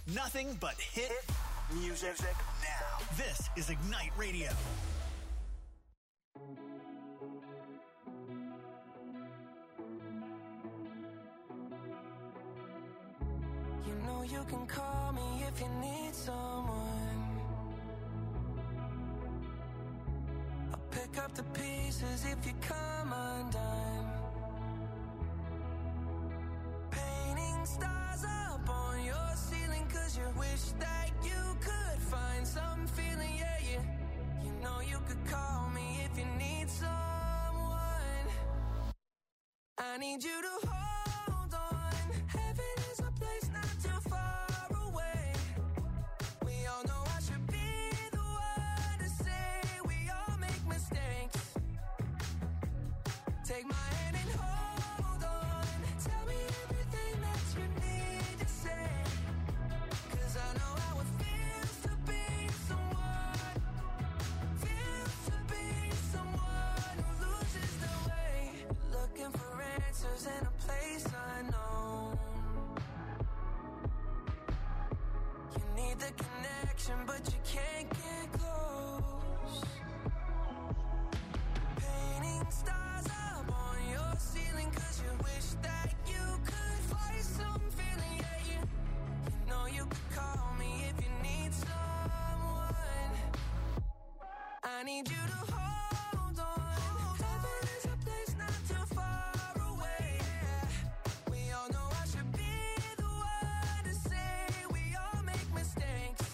Nothing but hit music now. This is Ignite Radio. You know you can call me if you need someone. I'll pick up the pieces if you come undone. Painting stars up on your ceiling 'cause you wish that you could find some feeling, yeah. You know you could call me if you need someone. I need you to hold on. Heaven is a place not too far away. We all know I should be the one to say we all make mistakes. Take my hand and hold on. Tell me everything that you need to say. 'Cause I know how it feels to be someone. Feels to be someone who loses their way. Looking for answers in a place unknown. You need the connection, but you can't get close. Painting stars up on your ceiling 'cause you wish that you could find some feeling, yeah. You know you could call me if you need someone. I need you to hold on. Heaven is a place not too far away. We all know I should be the one to say we all make mistakes.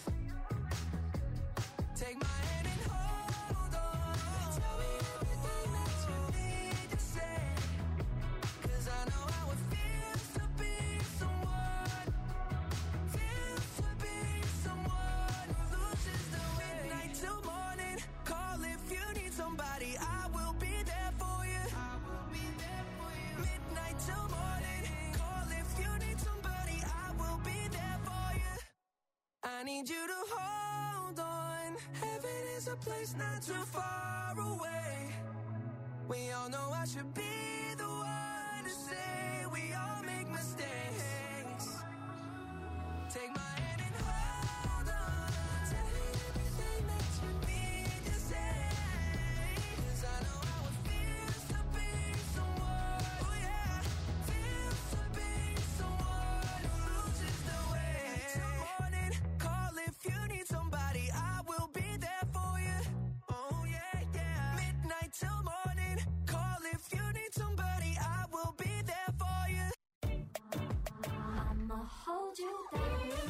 Take my hand and hold on. Tell me everything that you need to say. 'Cause I know how it feels to be someone. Feels to be someone who loses the way. Midnight till morning. Call if you need somebody. I will be there for you. I will be there for you. Midnight till morning. Call if you need somebody. I will be there for you. I need you to hold on. Heaven is a place not too far away. We all know I should be the one to say we all make mistakes. Take my hand and hold on. Tell me everything that you need to say. 'Cause I know how it feels to be someone. Oh yeah. Feels to be someone who loses the way. Till morning. Call if you need somebody. I will be there for you. Oh yeah, yeah. Midnight till morning. Call if you need somebody. I will be there for you. I'ma hold you down.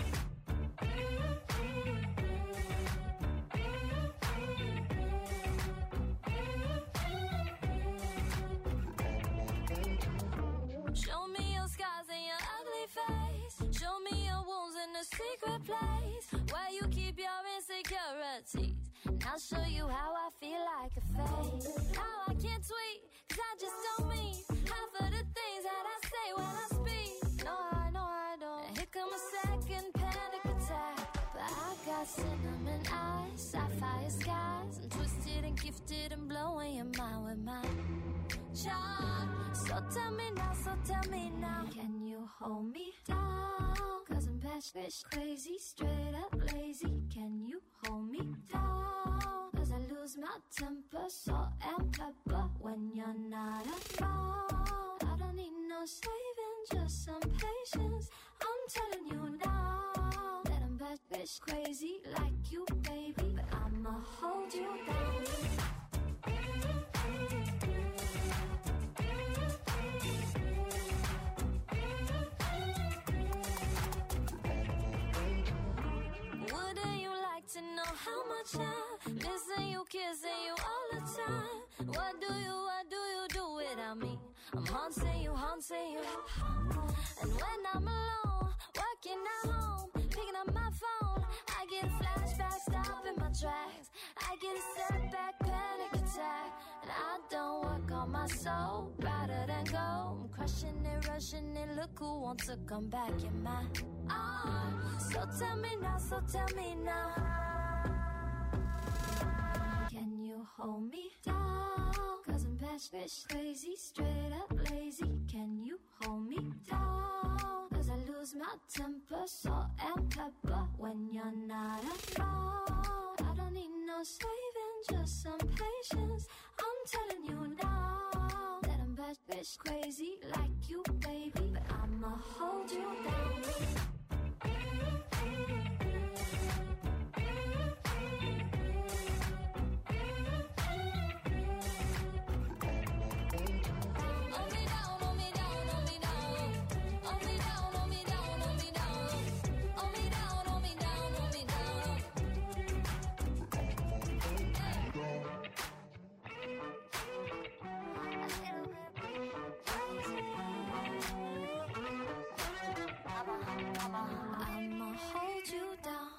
Show me your scars and your ugly face. Show me your wounds in a secret place where you keep your insecurities. And I'll show you how I feel like a fake. How I can't tweet, 'cause I just don't mean half of the things that I say when I speak. No, I don't. And here come a second panic attack. But I got cinnamon eyes, sapphire skies. I'm twisted and gifted and blowing your mind with my charm. So tell me now, can you hold me down? 'Cause I'm passionate, crazy, straight up lazy. Can you hold me down? 'Cause I lose my temper, salt and pepper when you're not around. I don't need no saving, just some patience. I'm telling you now that I'm bad bitch crazy like you, baby. But I'ma hold you down. Wouldn't you like to know how much I missing you, kissing you all the time? What do you do without me? I'm haunting you. And when I'm alone, working at home, picking up my phone, I get a flashback, stopping my tracks. I get a setback, panic attack. And I don't work on my soul, rather than go. I'm crushing it, rushing it, look who wants to come back in my arms. So tell me now. Can you hold me down? 'Cause I'm passionate, crazy, straight up lazy. Can you hold me down? 'Cause I lose lose my temper, salt and pepper when you're not around. I don't need no saving, just some patience. I'm telling you now that I'm bad bitch crazy like you, baby, but I'ma hold you down. I'ma hold you down.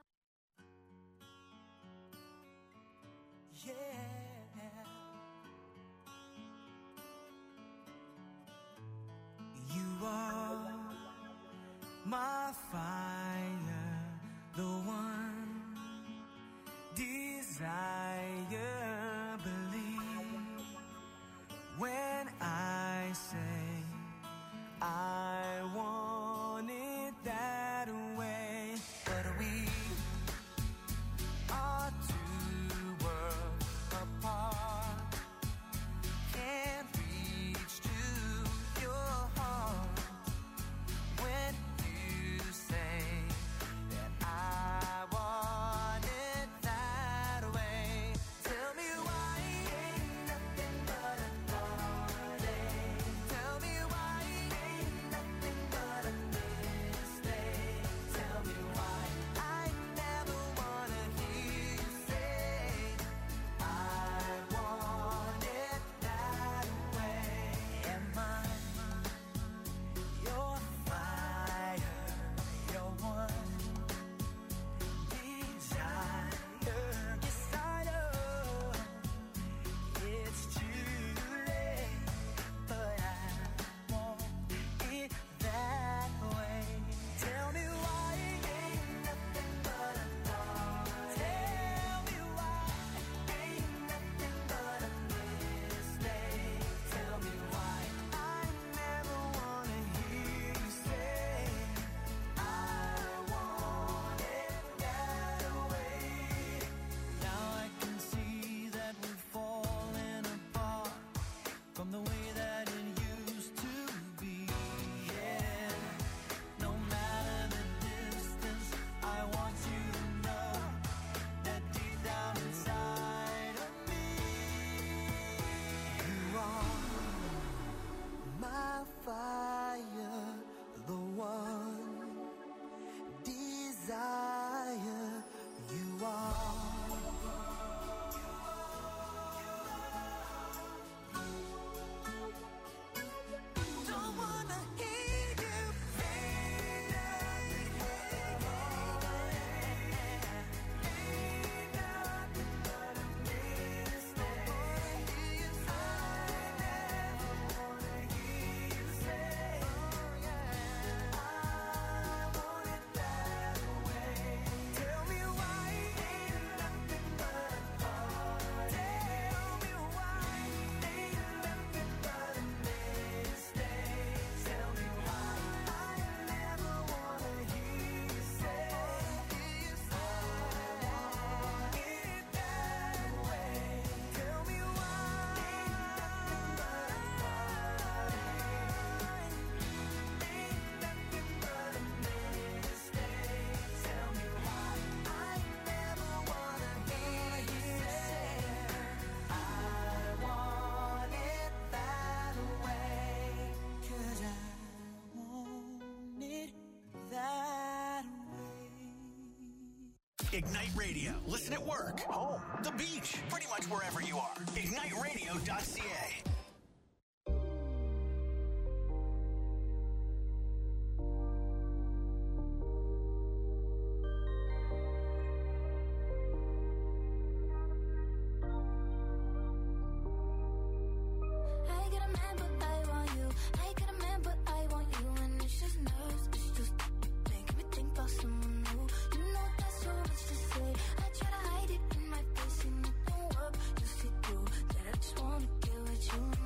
Yeah. You are my fire, the one desire. Believe when I say I want it that way. But we are two worlds apart. Can't reach to your heart when you say that I want it that way. Tell me why ain't nothing but a heartache. Tell me why ain't nothing but a mistake. Tell me why I never wanna hear you say I want it that way. Am I your fire, your one desire? Yes, I know it's too late, but I want it that way. Tell me why ain't nothing but a thought. Tell me why ain't nothing but a mistake. Tell me why I never wanna hear you say I want it that way. Now I can see that we're falling apart from the way that it used to be. Yeah, no matter the distance, I want you to know that deep down inside of me, you are my fire, the one desire. You are. Don't wanna hear you say nothing. Ain't nothing but a mistake. I never wanna hear you say I want it that way. Tell me why ain't nothing but a thought. Tell me why ain't nothing but a mistake. Tell me why I never wanna hear you say I want it that way. Tell me why ain't nothing but a thought. Ain't nothing but a mistake. Tell me why I never wanna hear you say I want it that way. 'Cause I want it that way. Ignite Radio. Listen at work, home, the beach, pretty much wherever you are. IgniteRadio.ca. I get a man, but I want you. I get a man, but I want you. And it's just nerves, it's just making me think about someone new. You know there's so much to say. I try to hide it in my face and it don't work. You see through that I just wanna get what you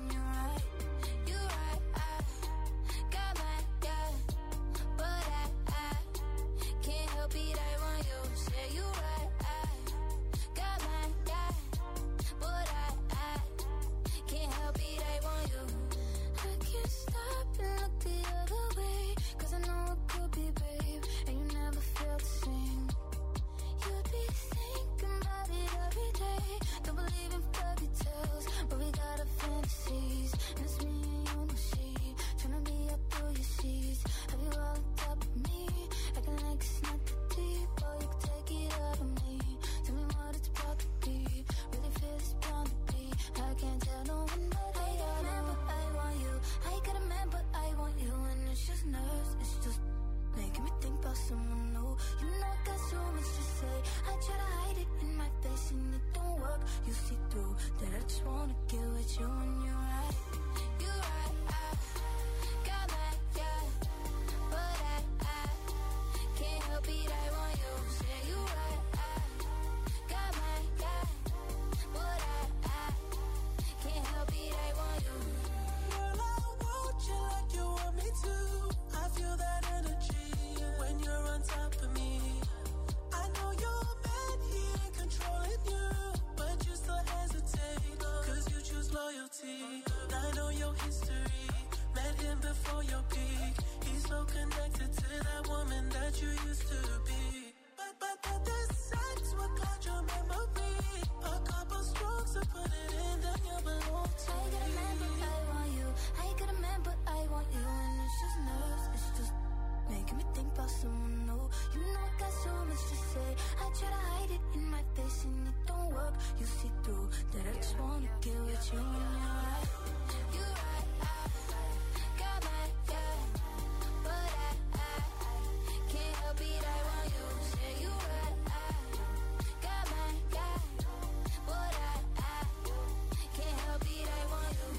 you see through. That I just wanna get with you when you're right. You right, got my guy, but I can't help it, I want you. Say you right, got my guy, but I can't help it, I want you.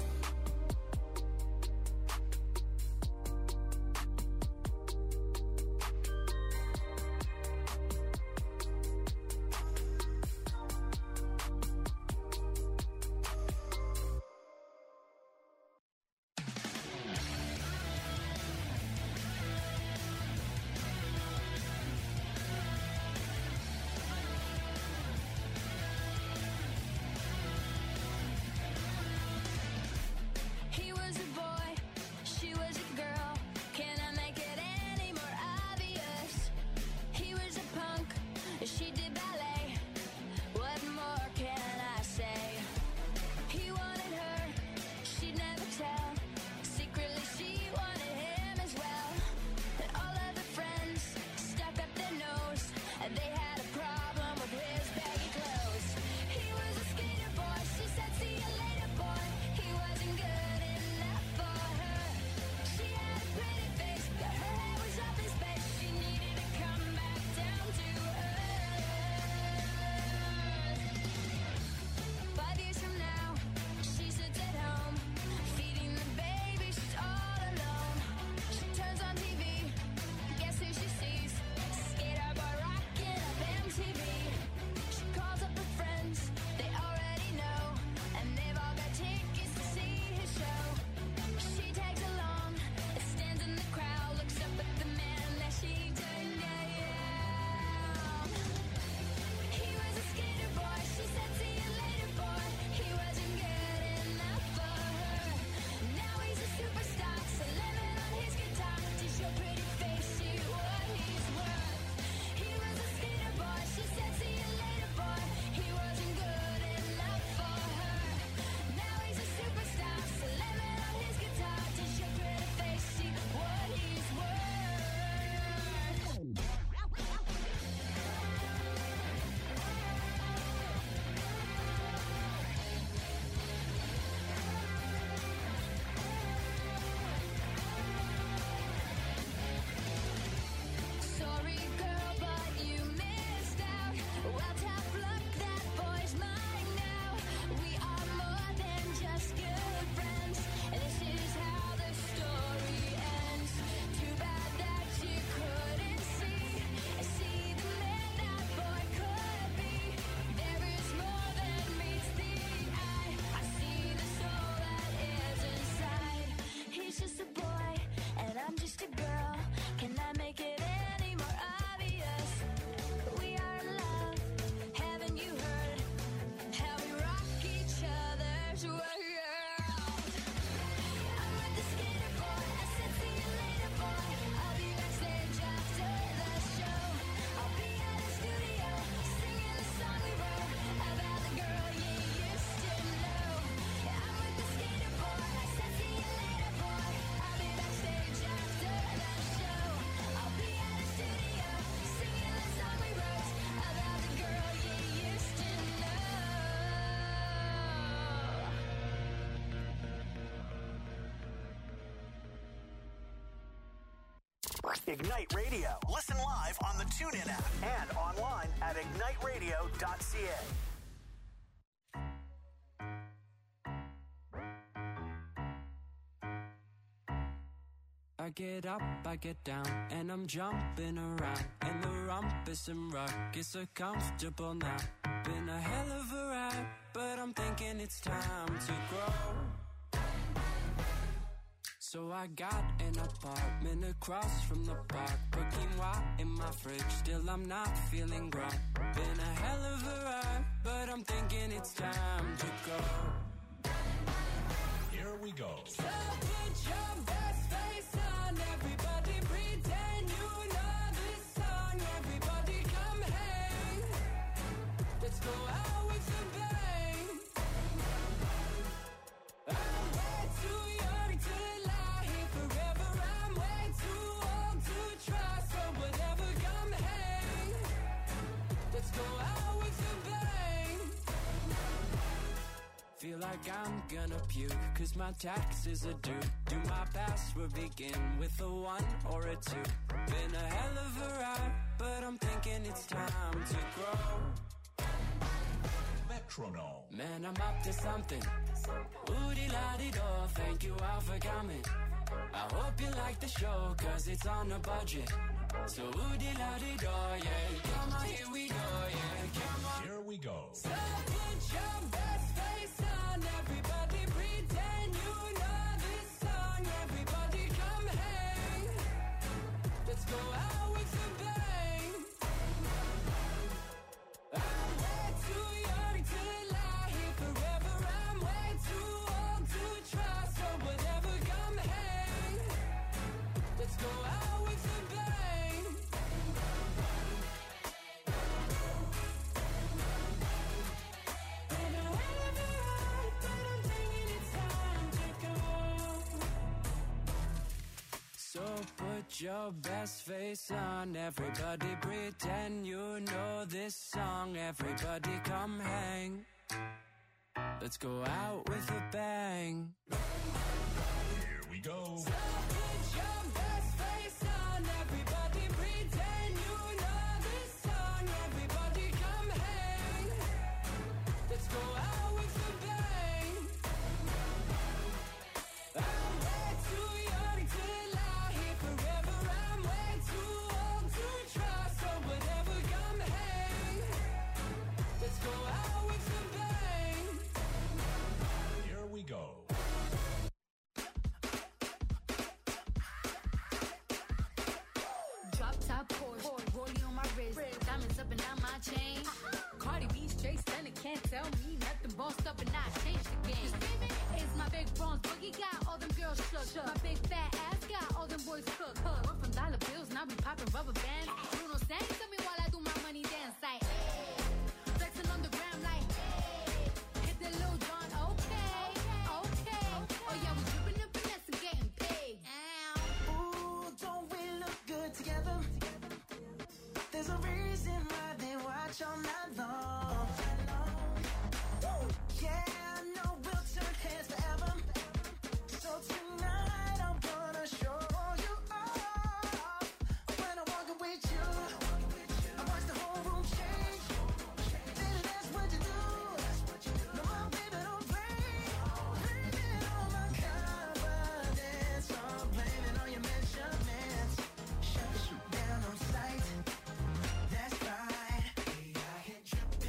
He was a boy, she was a girl. Can I make it any more obvious? He was a punk, she did ballet. What more can I say? He wanted her, she'd never tell. Secretly she wanted him as well. And all of the friends stuck up their nose, and they had a problem with his baggy clothes. He was a skater boy, she said see you later boy. He wasn't good enough for her. She had a pretty face, but her hair was off his face. She needed to come back down to earth. 5 years from now, she sits at home, feeding the baby, she's all alone. She turns on TV, guess who she sees? Skater boy rocking up MTV. She calls up her friends, they already know, and they've all got tickets to see his show. She tags along, stands in the crowd, looks up at the man that she turned down. He was a skater boy, she said see you later boy. He wasn't good enough for her. Now he's a superstar, slamming on his guitar. Does your pretty face see what he's worth? He was a skater boy, she said see you later boy. He wasn't good enough for her. Now he's a superstar, slamming on his guitar. Does your pretty face see what he's worth? Sorry, girl, but you missed out. Well, tough luck, that boy's mine now. We are more than just good friends. This is how the story ends. Too bad that you couldn't see the man that boy could be. There is more than meets the eye. I see the soul that is inside. He's just a boy, and I'm just a girl. Can I make it any more obvious? We are in love, haven't you heard how we rock each other's world? I'm with the skater boy, I said see you later boy. I'll be backstage after the show. I'll be at the studio, singing the song we wrote about the girl you used to know. I'm with the skater boy, I said see you later boy. I'll be backstage after the show. I'll be at the studio, singing the song we wrote about the girl you used to know. Ignite Radio. Listen live on the TuneIn app and online at igniteradio.ca. I get up, I get down, and I'm jumping around. And the rumpus and ruckus are comfortable now. Been a hell of a ride, but I'm thinking it's time to grow. So I got an apartment across from the park. Put quinoa in my fridge, still I'm not feeling grown. Been a hell of a ride, but I'm thinking it's time to go. Here we go. So put your best face on, everybody pretend you know this song. Everybody come hang, let's go out with a bang. I'm way too young to lie here forever. I'm way too old to try, so whatever, come hang, let's go out with a bang. like I'm gonna puke, cause my taxes are due. Do my password begin with a 1 or a 2? Been a hell of a ride, but I'm thinking it's time to grow. Metronome. Man, I'm up to something. Oodie-la-dee-do, thank you all for coming. I hope you like the show, cause it's on a budget. So oodie-la-dee-do, yeah. Come on, here we go, yeah. Come on. Here we go. So put your best face on, everybody pretend you know this song. Everybody come hang. Let's go out with a bang. I'm way too young to lie here forever. I'm way too old to try. So whatever, come hang. Let's go out with a bang. Been a hell of a ride, but I'm thinking it's time to go. So put your best face on, everybody pretend you know this song. Everybody come hang. Let's go out with a bang. Here we go. So put your best face on, everybody pretend you know this song. Everybody come hang. Let's go out with a bang. I'm way too young to lie here forever. I'm way too old to try. So whatever, come hang. Let's go out with a bang. Here we go. Drop top Porsche, rollie on my wrist, diamonds up and down my chain. Cardi B straight stunner, can't tell me nothing. Bossed up and I changed the game. It's my big bronze boogie, got all them girls shook. My big fat ass got all them boys cook. We're from dollar bills, now we popping rubber bands. Bruno sang to me while I do my money dance like. Flexing on the gram like. Hit the Lil Jon, okay. Oh yeah, we dripping and finesse and getting paid. Ooh, don't we look good together? There's a reason why they watch all night long. Woo! Yeah, I know we'll turn heads forever. So tonight I'm gonna show you off. When I walk with you, I watch the whole room change. Baby, that's what you do. No, my baby, don't play. Blaming on my confidence. I'm blaming on your measurements. Shut you down on sight. That's right. I hit triple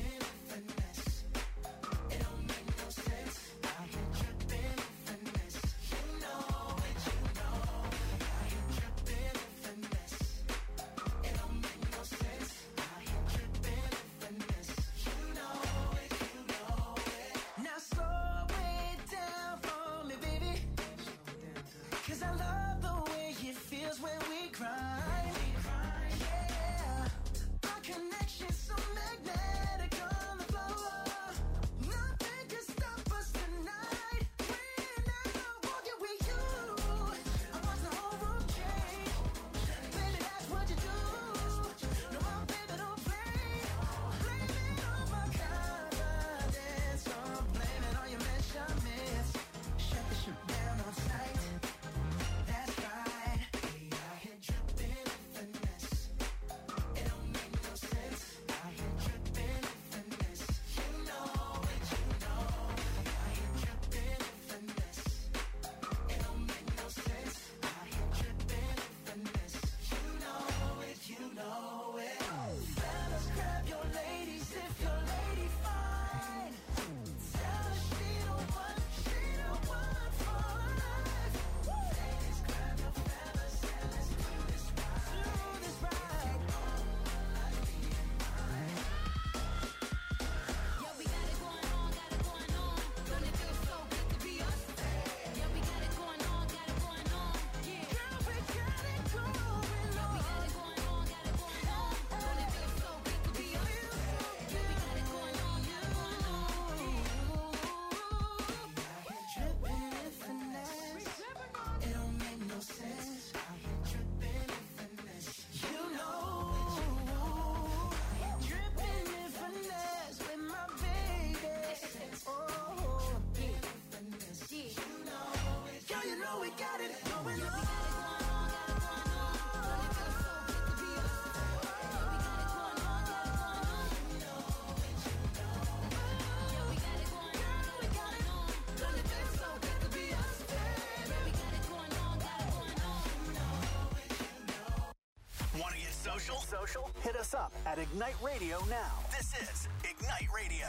social? Hit us up at Ignite Radio now. This is Ignite Radio.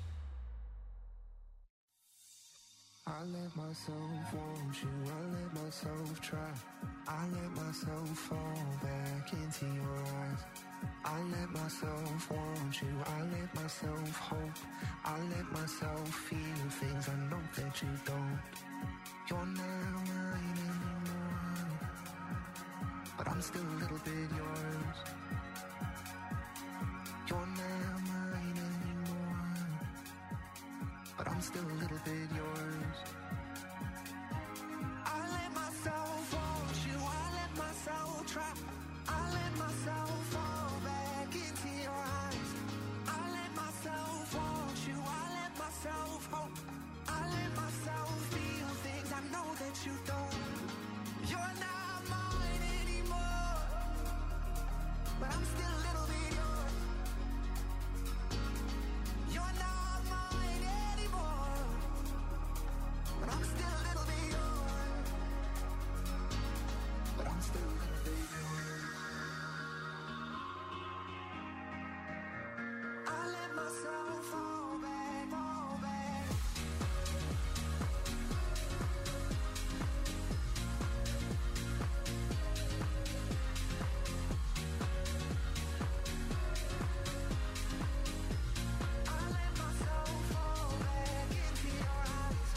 I let myself want you, I let myself try. I let myself fall back into your eyes. I let myself want you, I let myself hope. I let myself feel things I know that you don't. You're not mine anymore, but I'm still a little bit yours. You're not mine anymore, but I'm still a little bit yours. I let myself want you, I let myself try. I let myself fall back into your eyes. I let myself want you, I let myself hope. I let myself feel things I know that you don't. You're not mine anymore, but I'm still a little bit yours. You're not mine anymore, but I'm still a little bit yours. But I'm still a little bit yours. I let myself fall back, fall back. I let myself fall back into your eyes.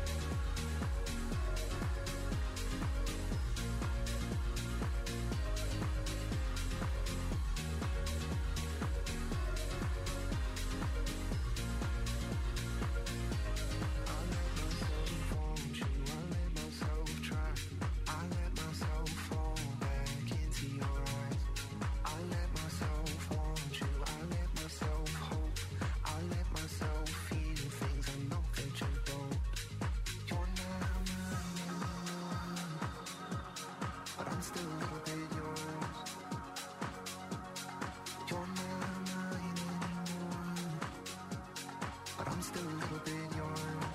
I let myself want you, I let myself try. I let myself fall back into your eyes. I let myself want you, I let myself hope. I let myself feel things I know that you don't. You're not mine anymore, but I'm still a little bit yours. You're not mine anymore, but I'm still a little bit yours.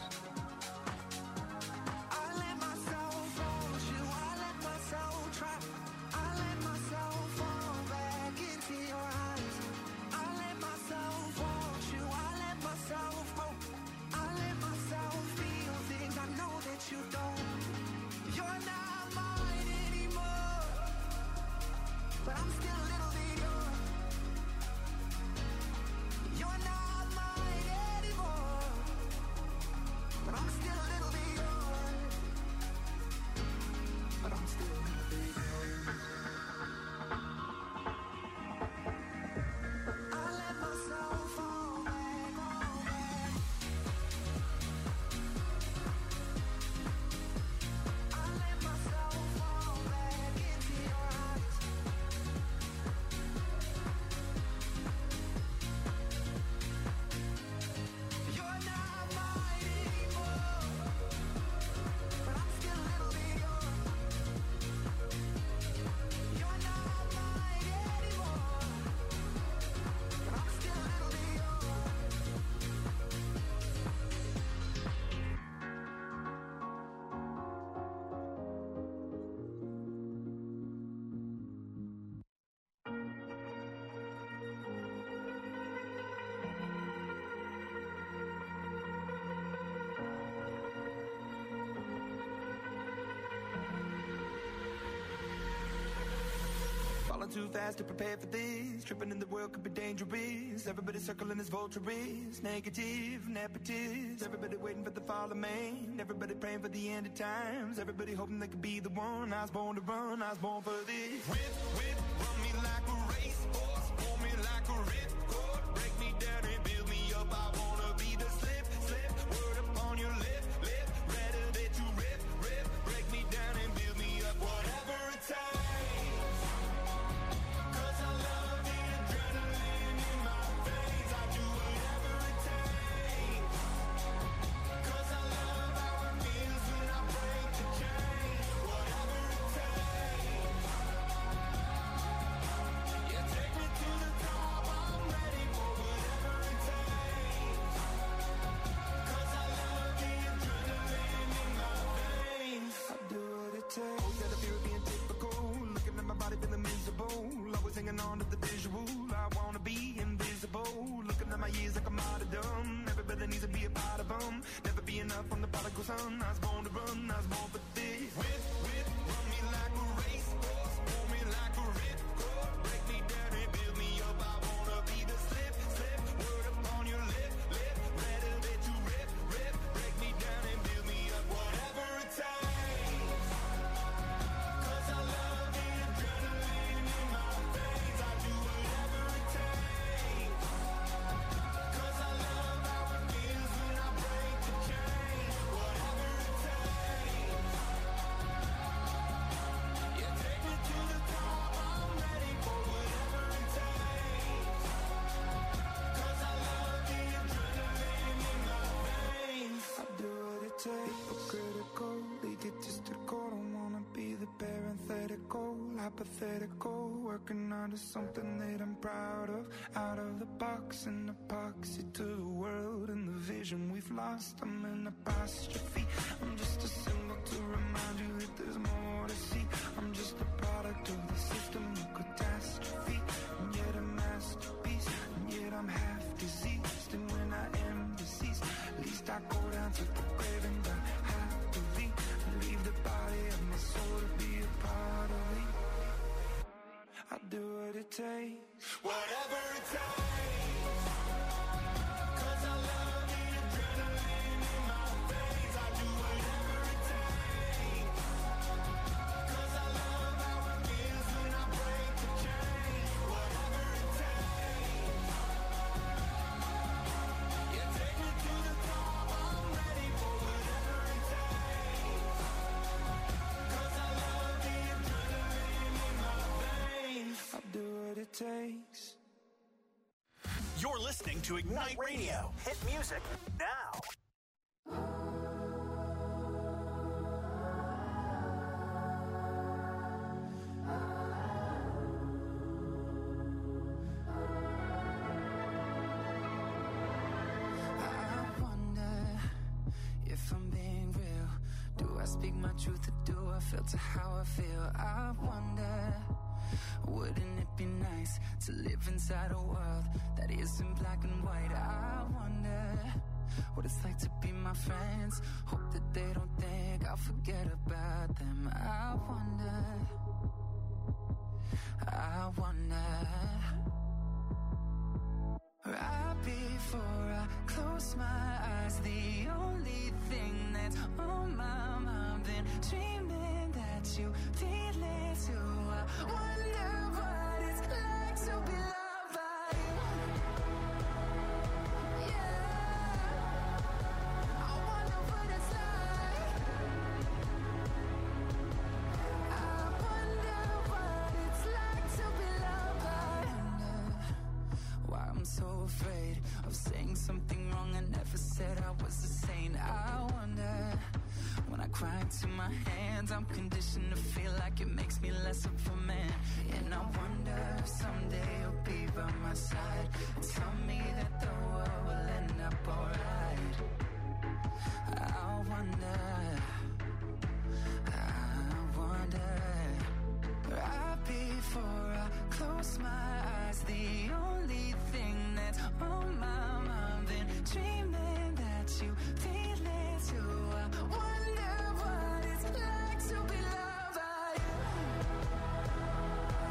I let myself want you, I let myself try. I let myself fall back into your eyes. I let myself want you, I let myself hope. I let myself feel things I know that you don't. You're not mine anymore, but I'm still a little bit yours. You're not mine anymore, but I'm still a little bit yours. But I'm still a little bit yours. I let myself fall back, fall back. I let myself fall back into your eyes. You're not mine anymore, but I'm still a little bit yours. You're not mine anymore, but I'm still a little bit yours. Falling too fast to prepare for this. Tripping in the world could be dangerous. Everybody circling as vultures. Negative, nepotist. Everybody waiting for the fall of man. Everybody praying for the end of times. Everybody hoping they could be the one. I was born to run, I was born for this. Whip, run me like a racehorse. Pull me like a ripcord. Break me down and build me up. I wanna be the slip. Word upon your lip. Rather that you rip. Break me down and build me up. Whatever it takes. Always had a fear of being typical. Looking at my body feeling miserable. Always always hanging on to the visual. I wanna be invisible, looking at my years like I'm martyrdom. Everybody needs to be a part of them. Never be enough from the prodigal son. I was born to run, I was born for this. Whip, run me like a racehorse, pull me like a ripcord. Break me down and build me up. I wanna be the slip, word upon your lip. Better that you rip. Break me down and build me up. Whatever it takes. 'Cause I love the adrenaline in my veins. I do whatever it takes. 'Cause I love how it feels when I break the chain. Whatever it takes. Yeah, take me to the top. I'm ready for whatever it takes. 'Cause I love the adrenaline in my veins. I do what it takes, but critical, egotistical. Don't wanna be the parenthetical, hypothetical. Working on to something that I'm proud of. Out of the box, an epoxy to the world and the vision we've lost. I'm an apostrophe. I'm just a symbol to remind you that there's more to see. I'm just a product of the system of catastrophe, and yet a masterpiece, and yet I'm half diseased. And when I am deceased, at least I go down to the grave and die happily, and leave the body of my soul to be a part of me. I do what it takes. Whatever it takes. 'Cause I love the adrenaline in my veins. I do whatever it takes. 'Cause I love how it feels when I break the chain. Whatever it takes. Yeah, take me to the top. I'm ready for whatever it takes. 'Cause I love the adrenaline in my veins. I do what it takes. You're listening to Ignite Radio. Hit music now. I wonder if I'm being real. Do I speak my truth or do I filter how I feel? I wonder, wouldn't it be nice to live inside a world that isn't black and white? I wonder what it's like to be my friends. Hope that they don't think I'll forget about them. I wonder, right before I close my eyes, the only thing that's on my mind, been dreaming that you feel it too. I wonder what it's like to be loved by you. Yeah, I wonder what it's like. I wonder what it's like to be loved by you. Why I'm so afraid of saying something wrong. I never said I was a saint. I wonder, when I cry into my hands, I'm conditioned to feel like it makes me less of a man. And I wonder if someday you'll be by my side and tell me that the world will end up alright. I wonder, right before I close my eyes, the only thing that's on my mind, been dreaming that you feel it too. I wonder what it's like to be loved by you.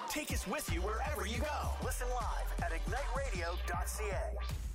Take us with you wherever you go. Listen live at igniteradio.ca.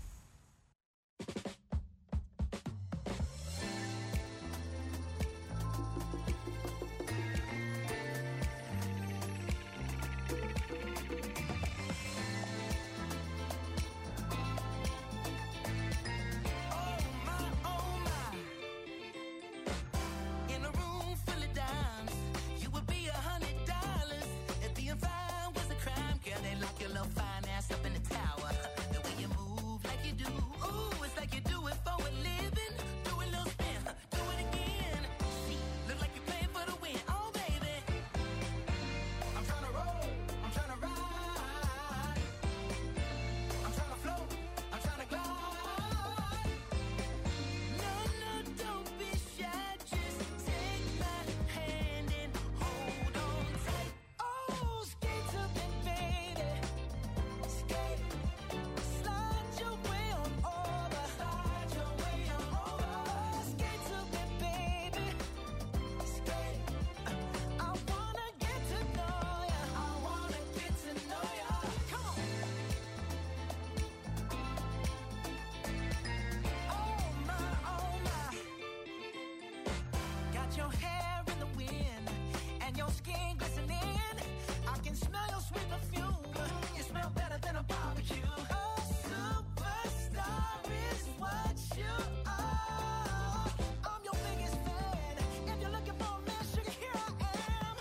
Your hair in the wind and your skin glistening. I can smell your sweet perfume. You smell better than a barbecue. A superstar is what you are. I'm your biggest fan. If you're looking for a man, sugar, here I am.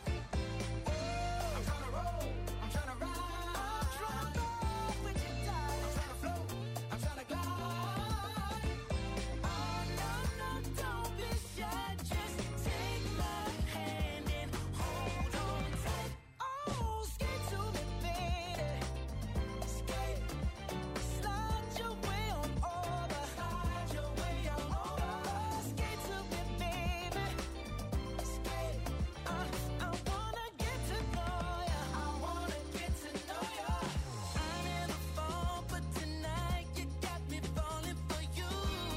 I'm tryna roll, I'm tryna ride, I'm tryna roll with you, darling. I'm tryna float, I'm tryna glide. Oh no, no, don't be shy, just take my hand and hold on tight. Oh, skate to me, baby. Skate, slide your way on over. Slide your way on over. Skate to me, baby. Skate, I wanna get to know ya. I wanna get to know ya. I never fall, but tonight you got me falling for you.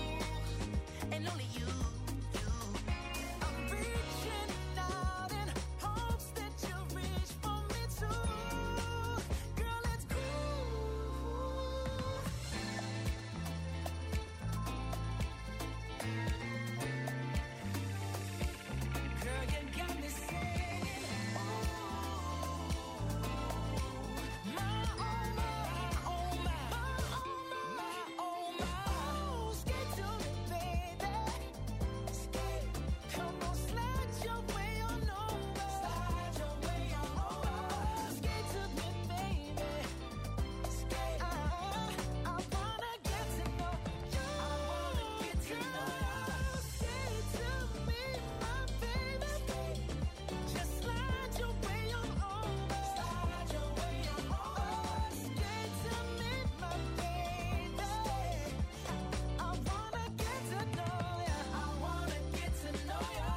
And only you. I'm reaching out in hopes that you reach for me too. Girl, it's cool. Girl, you got me singing. My, oh my. Skate to me, baby. Skate, come on, slide your way on over. Slide your way on over. Skate to me, baby. Skate, I wanna get to know you. I wanna get to know you. Skate to me, my baby. Just slide your way on over. Slide your way on over. Skate to me, my baby. I wanna get to know ya. I wanna get to know ya.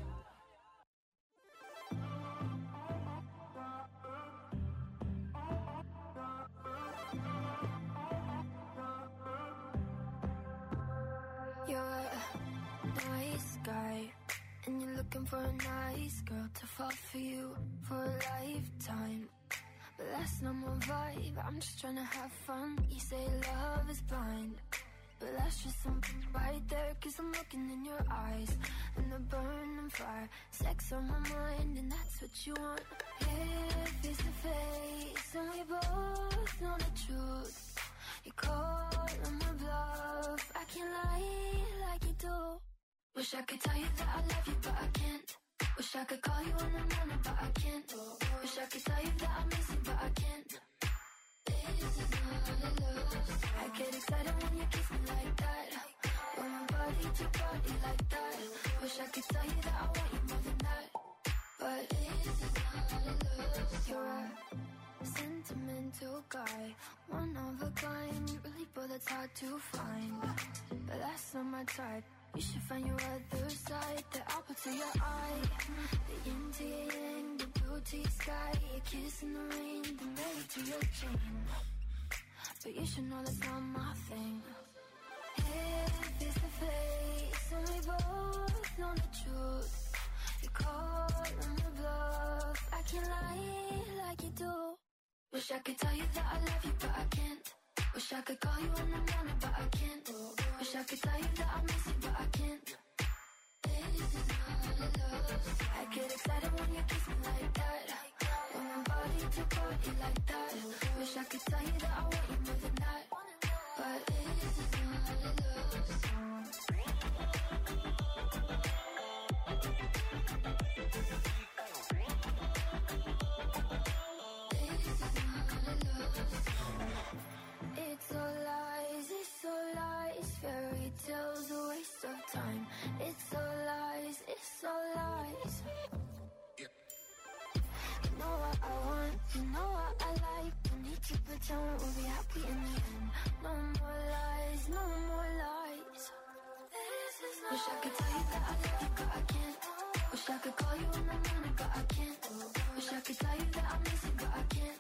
You're a nice guy, and you're looking for a nice girl to fall for you for a lifetime. But that's not my vibe, I'm just trying to have fun. You say love is blind, but that's just something right there. Cause I'm looking in your eyes, and the burning fire. Sex on my mind, and that's what you want. Here, face to face, and we both know the truth. You call on my bluff, I can't lie like you do. Wish I could tell you that I love you, but I can't. Wish I could call you in the morning, but I can't. Wish I could tell you that I miss you, but I can't. This is not love. I get excited when you kiss me like that. When my body to body like that. Wish I could tell you that I want you more than that. But this is not love. You're a sentimental guy, one of a kind, really, but that's hard to find. But that's not my type. You should find your other side, the apple to your eye, the yin to your yang, the blue to your sky, your kiss in the rain, the married to your chain. But you should know that's not my thing. Here, face to face, and we both know the truth. You call on the bluff, I can't lie like you do. Wish I could tell you that I love you, but I can't. Wish I could call you in the morning, but I can't. Wish I could tell you that I miss you, but I can't. This is not love. I get excited when you kiss me like that. When my body to body like that. Wish I could tell you that I want you more than that. But this is not love song. It's all lies, fairy tales, a waste of time. It's all lies, You know what I want, you know what I like. Don't need to pretend we'll be happy in the end. No more lies, no more lies. Wish I could tell you that I love you, but I can't. Wish I could call you in the morning, but I can't. Wish I could tell you that I miss you, but I can't.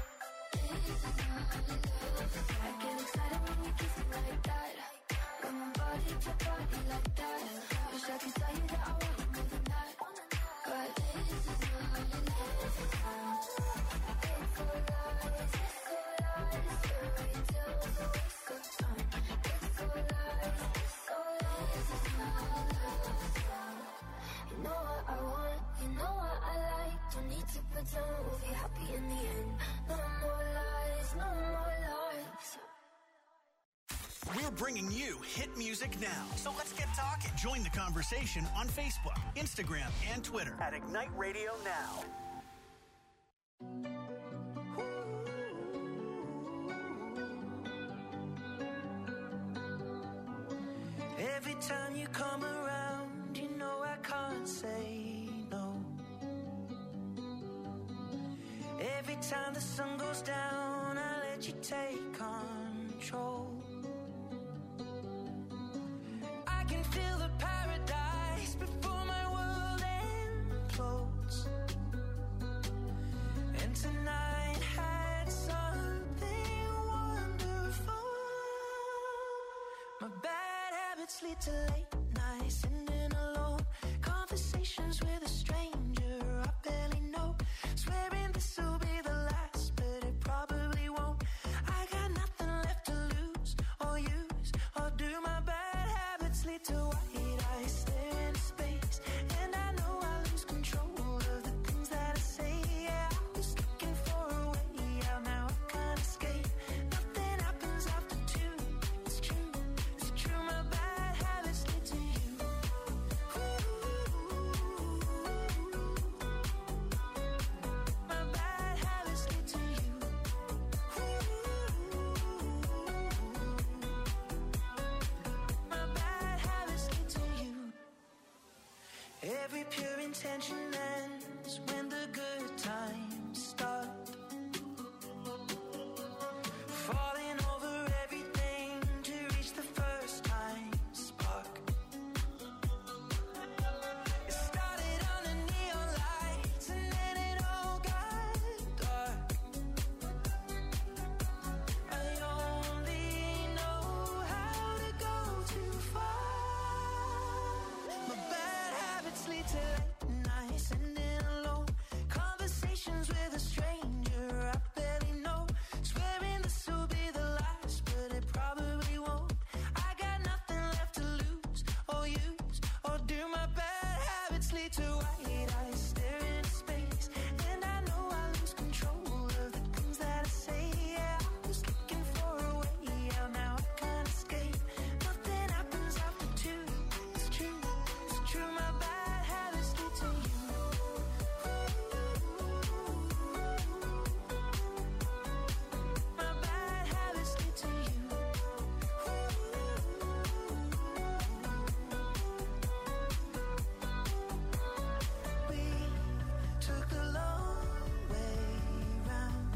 I get excited when you kiss me like that. Got my body to body like that. Wish I could tell you that I want you more than that. But this is not love. It's all lies, fairy tales, a waste of time. It's all lies, it's not love. You know what I want, you know what I like. Don't need to pretend we'll be happy in the end. No more lies, no more lies. We're bringing you hit music now. So let's get talking. Join the conversation on Facebook, Instagram, and Twitter at Ignite Radio Now. Every time you come around, you know I can't say no. Every time the sun goes down, I let you take control. I can feel the paradise before my world implodes. And tonight had something wonderful. My bad habits lead to late nights, sitting alone. Conversations with a stranger I barely know. Swearing this will be the last, but it probably won't. I got nothing left to lose or use or do. My bad habits lead to white eyes staring into space, and I know I lose control of the things that I say. Yeah, I was looking for a way out, now I can't escape. Nothing happens after two. It's true, it's true. My bad habits lead to you. My bad habits lead to you. My bad habits lead to you. Every pure intention ends when the good times start. Falling over everything to reach the first time spark. It started on the neon lights and then it all got dark. I only know how to go too far. My bad habits lead to late nights, sitting alone. Conversations with a stranger I barely know. Swearing this will be the last, but it probably won't. I got nothing left to lose or use or do. My bad habits lead to white eyes staring into space, and I know I lose control of the things that I say. Yeah, I was looking for a way out, now I can't escape. Nothing happens after two. It's true, it's true. My bad habits lead to you. My bad habits lead to you. We took the long way round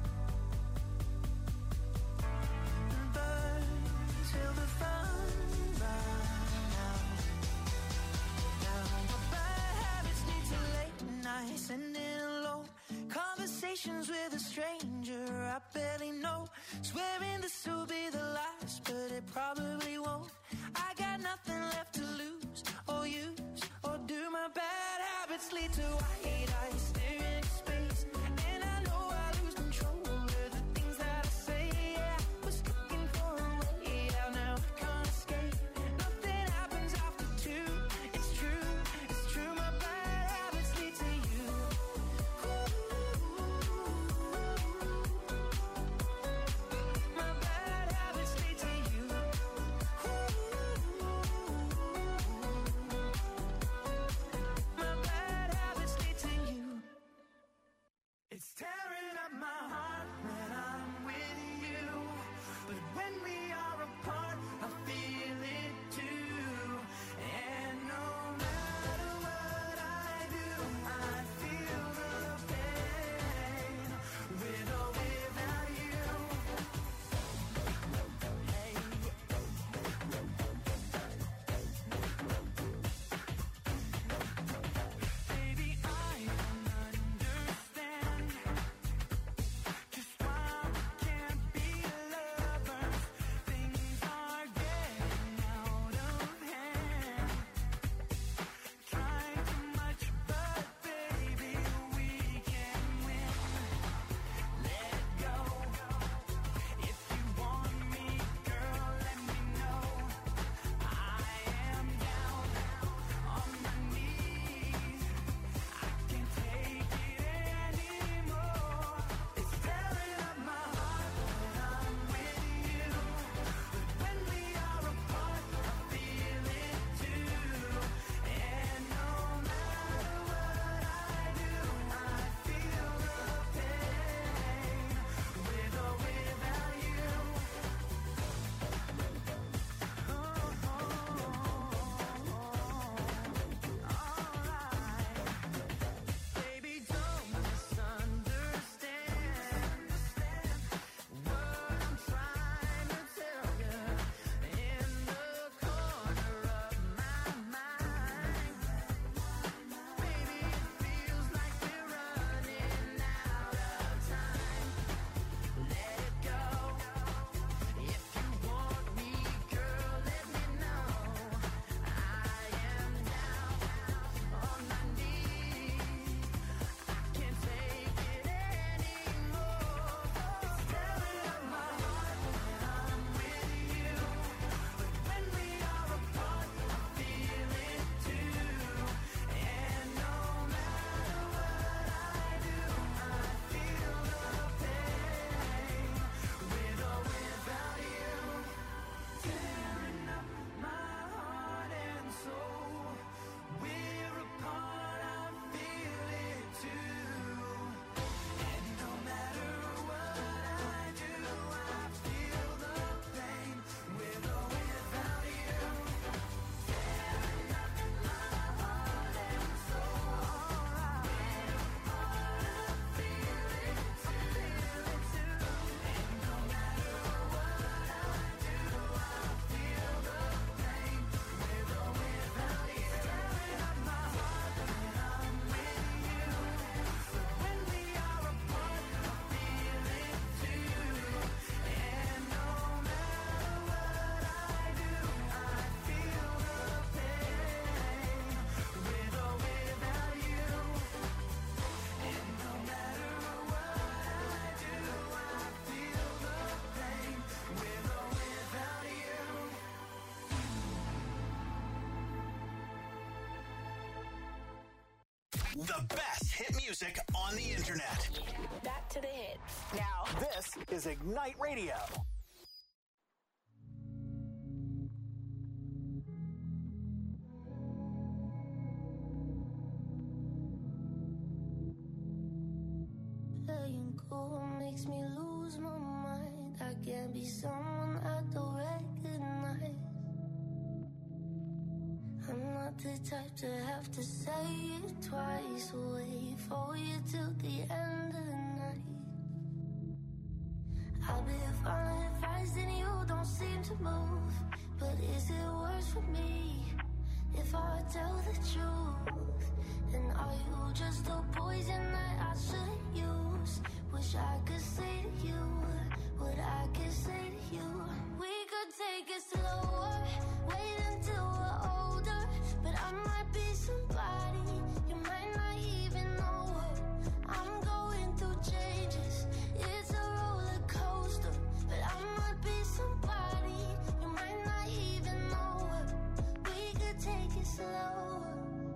and burned till the fun ran out. Now my bad habits lead to late nights, sitting alone. Conversations with a stranger I barely know. Swearing this will be the last, but it probably won't. I got nothing left to lose or use or do. My bad habits lead to white eyes staring into space, and I know I lose control It's tearing up my heart when I'm with you, but when we are apart, I feel it too. And no matter what I do, I feel the pain, with or without you. Hey. Baby, I don't understand just why we can't be lovers. Things are getting out of hand. Trying too much, but baby, we can win. Let go. If you want me, girl, let me know. I am down on my knees. I can't take it anymore. It's tearing up my heart when I'm with you, but when we are apart, I feel it too. And no matter what I do, I feel the pain, with or without you. Baby, don't misunderstand what I'm trying to tell you. In the corner of my mind, baby, it feels like we're running out of time. Let it go. If you want me, girl, let me know. I am down on my knees. I can't take it anymore. It's tearing up my heart when I'm with you, but when we are apart, I feel it too. And no matter what I do, I feel the pain, with or without you. Tearing up my heart and soul. We're apart, I feel it too. And no matter what I do, I feel the pain, with or without you. Tearing up my heart and soul. We're apart, I feel it too. And no matter what I do, I feel the pain, with or without you. Tearing up my heart when I'm with you, but when we are apart, I feel it too. And no matter what I do, I feel the pain, with or without you. And no matter what I do, I feel the pain, with or without you. The best hit music on the internet. Back to the hits. Now, this is Ignite Radio. Playing cool makes me lose my mind. I can't be someone I don't recognize. I'm not the type to have to say it twice. Wait for you till the end of the night. I'll be falling fast and you don't seem to move. But is it worse for me if I tell the truth? And are you just a poison that I shouldn't use? Wish I could say to you what I could say to you. We could take it slower, wait until we're older. But I might be somebody you might not even know her. I'm going through changes, it's a roller coaster. But I might be somebody you might not even know her. We could take it slower,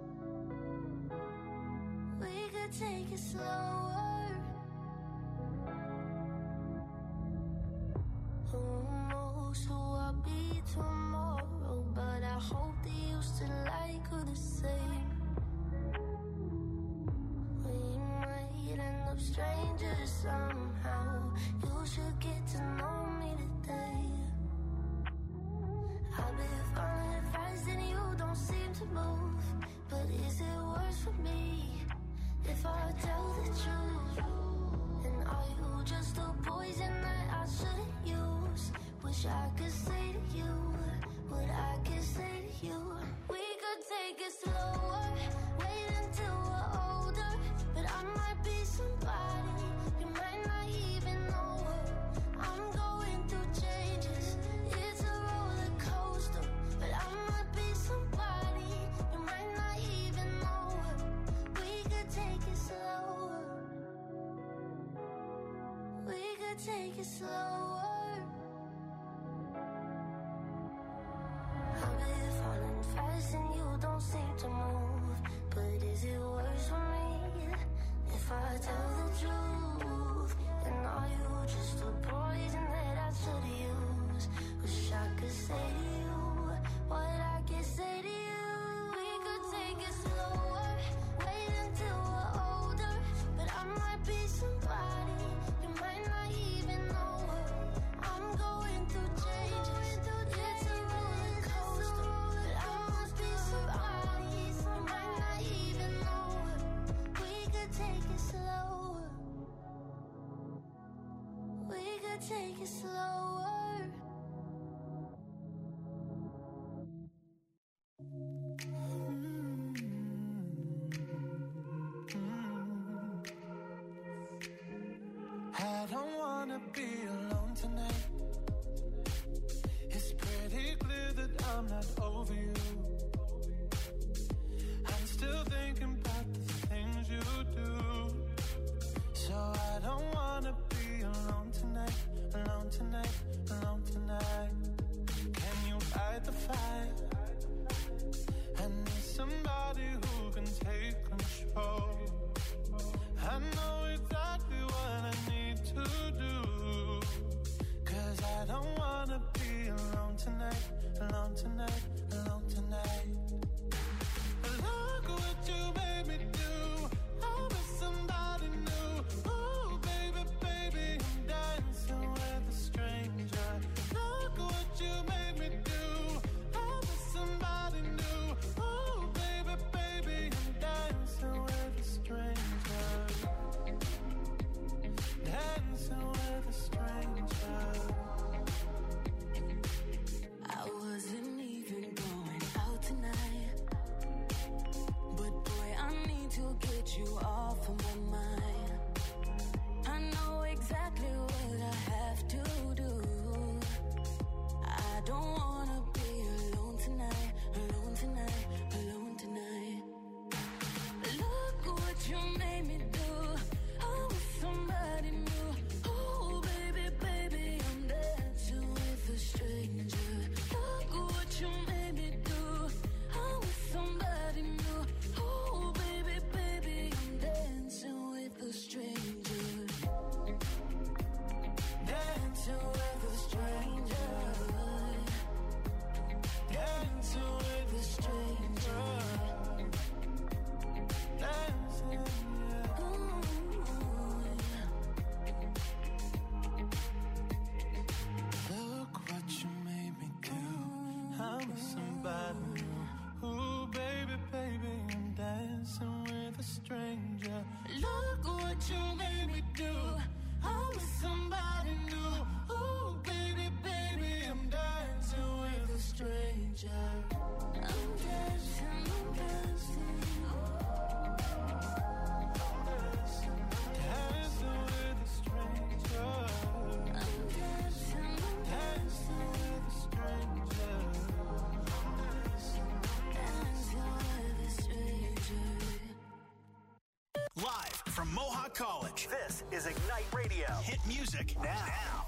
we could take it slower. Who knows who I'll be tomorrow, but I hope that you still like her the same. We might end up strangers somehow. You should get to know me today. I've been falling fast and you don't seem to move. But is it worse for me if I tell the truth? And are you just a poison that I shouldn't use? Wish I could say to you what I can say to you. We could take it slower, wait until we're older. But I might be somebody you might not even know her. I'm going through changes, it's a roller coaster. But I might be somebody you might not even know her. We could take it slower, we could take it slower. I've been falling fast and you don't seem to move. But is it worse for me if I tell the truth? And are you just a poison that I should use? Wish I could say to you what I can say to you. We could take it slower, wait until we're older. But I might be somebody you might not even know her. I'm going through changes, it's a roller coaster. But I must be somebody you might not even know her. We could take it slower, we could take it slower. I don't wanna be alone tonight. It's pretty clear that I'm not over you. I'm still thinking about the things you do. So I don't wanna be alone tonight, alone tonight, alone tonight. Can you fight the fire? I need somebody who can take control. I know exactly what I need to do. 'Cause I don't wanna be alone tonight, alone tonight, alone tonight. Look what you made me do. I was somebody new. Ooh, baby, baby, I'm dancing with a stranger. Look what you made me do. I was somebody new. Ooh, baby, baby, I'm dancing with a stranger. Dancing with a stranger. I wasn't even going out tonight, but boy, I need to get you off of my mind. I know exactly what I have to do. I don't wanna be alone tonight, alone tonight, alone tonight. Look what you made me do. I was somebody new. Oh, baby, baby, I'm dancing with a stranger. Look what you made me do. I was somebody new. Oh, baby, baby, I'm dancing with a stranger. Dancing with a stranger. Dancing with a stranger. Dancing, yeah. Look what you made me do. I'm somebody new. Ooh, baby, baby, I'm dancing with a stranger. Look what you made me do. I was somebody new. Ooh, baby, baby, I'm dancing with a stranger. I'm dancing, I'm dancing. Dancing with a stranger. I'm dancing, I'm Dancing with a stranger. dancing with a stranger. Live from Mohawk College, this is Ignite Radio. Hit music now.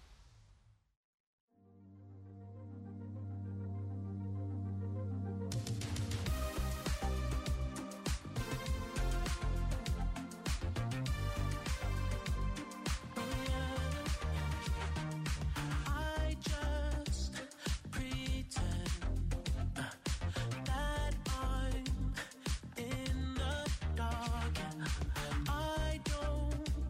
I just pretend that I'm in the dark. I don't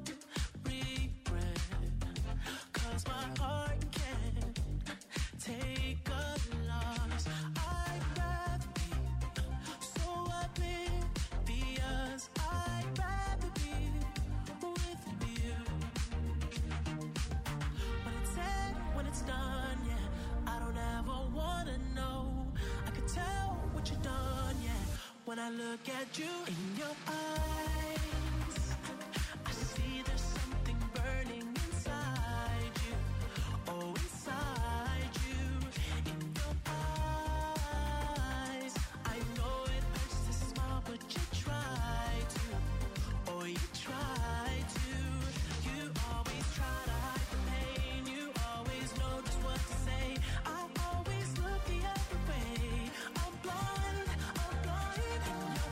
I look at you in your eyes, I see there's something burning inside you. Oh, inside you, in your eyes. I know it hurts to smile, but you try to. Oh, you try to. You always try to hide the pain. You always know just what to say. I always look the other way. I'm blind in your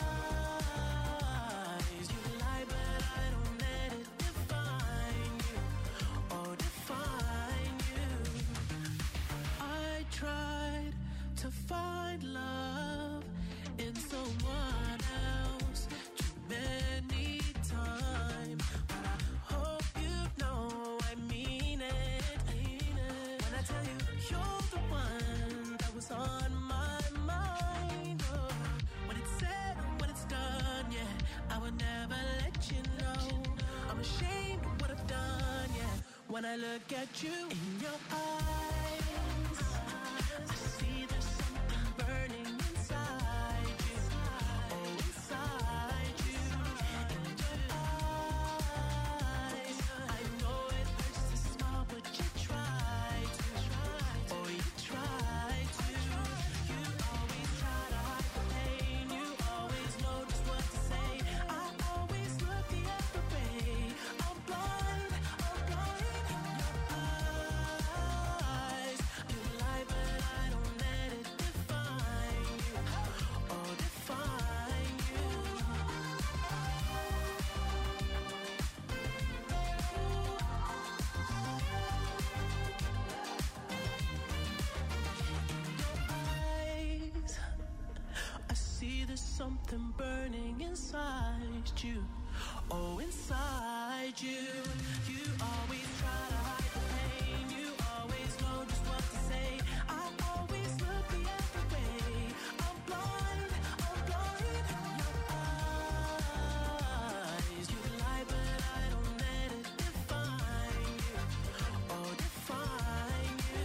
eyes. You lie, but I don't let it define you. Oh, define you. I tried to find love in someone else too many times, but I hope you know I mean it. When I tell you you're the one that was on my mind. Oh, when it's said, when it's done, yeah, I would never let you know. I'm ashamed of what I've done, yeah. When I look at you in your eyes, I see there's something burning inside you. Oh, inside you, in your eyes. I know it hurts to smile, but you try to. Oh, you try to. You always try to hide the pain. You always know just what to say. I always look the other way. I'm blind in your eyes. You lie, but I don't let it define you. Oh, define you. Eyes, I see there's something burning inside you. Oh, inside you. You always try to hide the pain. You always know just what to say. I always look the other way. I'm blind in your eyes. You lie, but I don't let it define you. Oh, define you.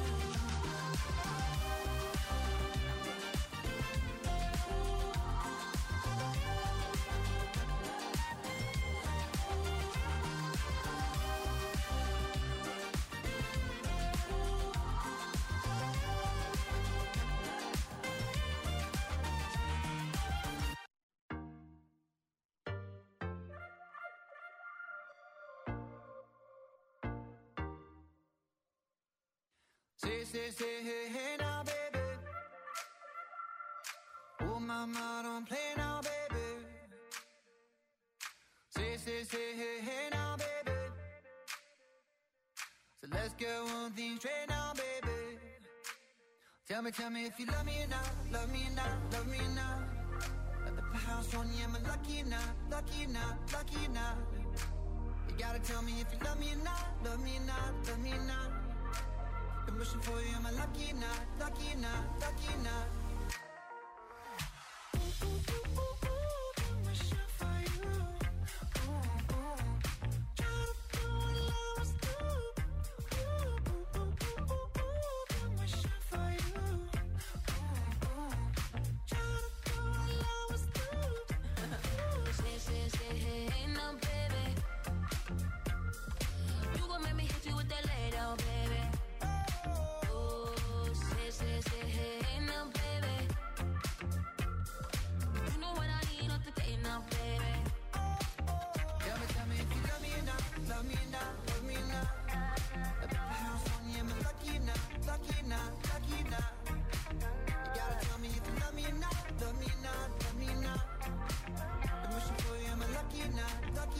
Say, hey now, baby. Oh, mama, don't play now, baby. Say, hey now, baby. So let's get one thing straight now, baby. Tell me if you love me or not, love me or not, love me or not. At the house on you, am I lucky or not, lucky or not, lucky or not? You gotta tell me if you love me or not, love me or not, love me or not. I'm wishing for you, am I lucky or not, lucky or not, lucky or not?